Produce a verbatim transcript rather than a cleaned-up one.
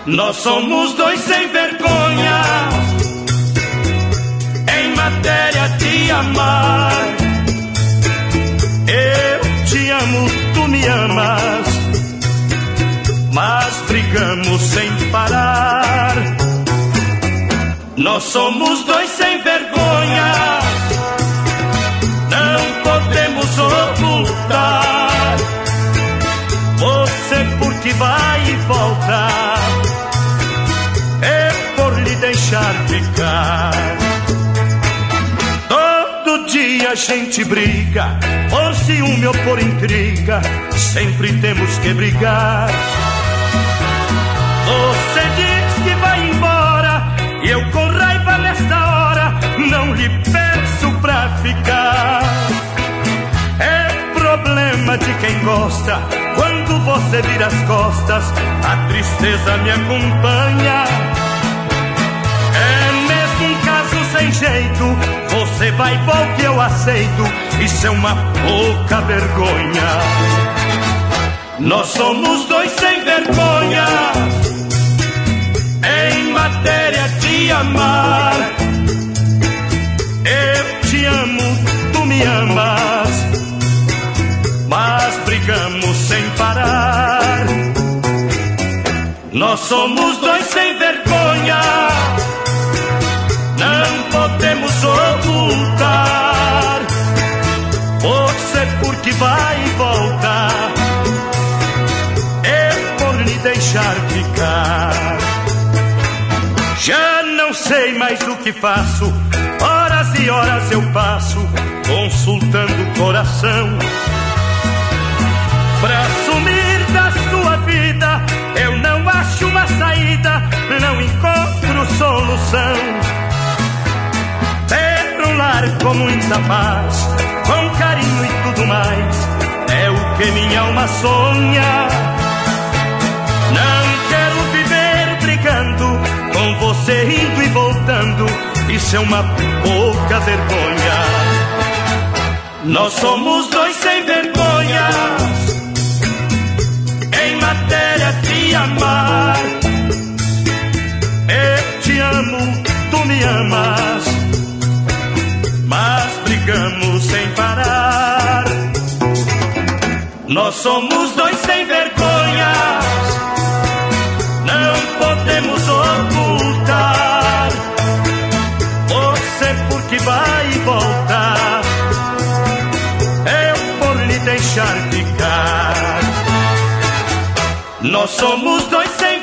Nós somos dois sem vergonha em matéria de amar. Eu te amo, tu me amas, mas brigamos sem parar. Nós somos dois sem vergonha, não podemos ocultar. Você porque vai e volta, é por lhe deixar ficar. Todo dia a gente briga, por ciúme ou por intriga, sempre temos que brigar. Você diz que vai embora, e eu com raiva nesta hora não lhe peço pra ficar. É problema de quem gosta, quando você vira as costas, a tristeza me acompanha. É mesmo um caso sem jeito, você vai e volta e eu aceito, isso é uma pouca vergonha. Nós somos dois sem vergonha em matéria de amar. Eu te amo, tu me amas, mas brigamos sem parar. Nós somos dois sem vergonha, não podemos ocultar. Você porque vai e volta, é por lhe deixar ficar. Já não sei mais o que faço, horas e horas eu passo consultando o coração. Pra sumir da sua vida eu não acho uma saída, não encontro solução. Ter um lar com muita paz, com carinho e tudo mais, é o que minha alma sonha. Não quero viver brigando, com você indo e voltando, isso é uma pouca vergonha. Nós somos dois sem vergonha em matéria de amar. Eu te amo, tu me amas, mas brigamos sem parar. Nós somos dois sem vergonha, não podemos ocultar. Você porque vai e volta, eu por lhe deixar ficar. Nós somos dois sem